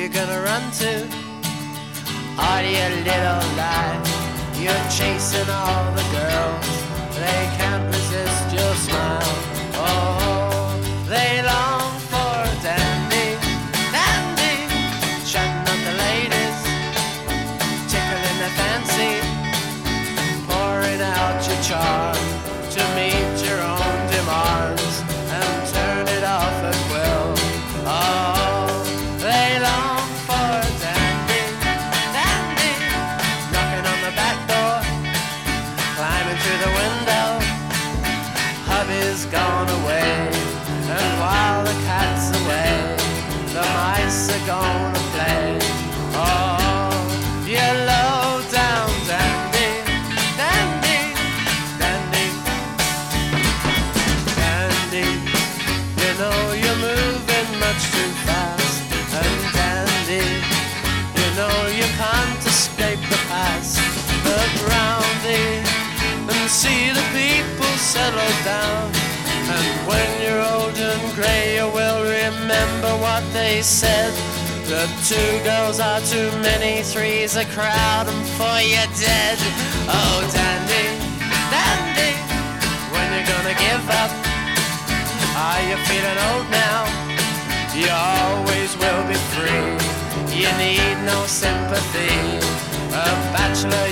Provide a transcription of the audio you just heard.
you gonna run to? Are you little lie? You're chasing all the girls, they can't resist your smile. Oh, they long for dandy, dandy, shutting up the ladies, tickling their fancy, pouring out your charm to meet your own demands and turn it off at will. Oh, they long for dandy, dandy, knocking on the back door, climbing through the window. Hubby's gone away, and while the cat's away, the mice are gonna play. Oh, you low down dandy, dandy, dandy, dandy. You know you're moving much too fast, and dandy, you know you can't escape the past. Look round thee and see the people settle down, and when you're old and grey you will remember what they said, that 2 girls are too many, 3's a crowd, and 4 you're dead. Oh dandy, dandy, when you're gonna give up? Are you feeling old now? You always will be free, you need no sympathy. A bachelor